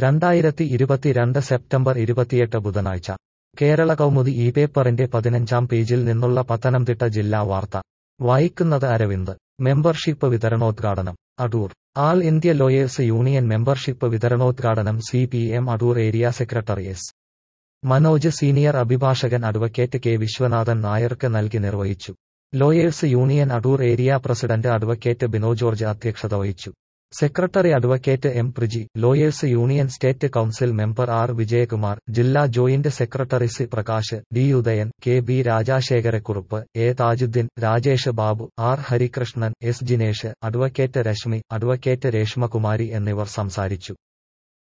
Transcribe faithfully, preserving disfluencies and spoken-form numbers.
രണ്ടായിരത്തി ഇരുപത്തിരണ്ട് സെപ്റ്റംബർ ഇരുപത്തിയെട്ട് ബുധനാഴ്ച കേരള കൗമുദി ഈ പേപ്പറിന്റെ പതിനഞ്ചാം പേജിൽ നിന്നുള്ള പത്തനംതിട്ട ജില്ലാ വാർത്ത വായിക്കുന്നത് അരവിന്ദ്. മെമ്പർഷിപ്പ് വിതരണോദ്ഘാടനം Adoor. All India lawyers union membership വിതരണോദ്ഘാടനം C P M Adoor area secretary S Manoj senior അഭിഭാഷകൻ അഡ്വക്കേറ്റ് കെ വിശ്വനാഥൻ നായർക്ക് നൽകി നിർവഹിച്ചു. Lawyers union Adoor area president advocate Bino George അധ്യക്ഷത വഹിച്ചു. Secretary advocate M Priji, lawyers union state council member R Vijayakumar, ജില്ലാ joint secretary C Prakash, D Udayan, K B Rajasekharakurup, A Thajudheen, Rajesh Babu, R Harikrishnan, S Jinesh, advocate Reshmi, advocate രേഷ്മകുമാരി എന്നിവർ സംസാരിച്ചു.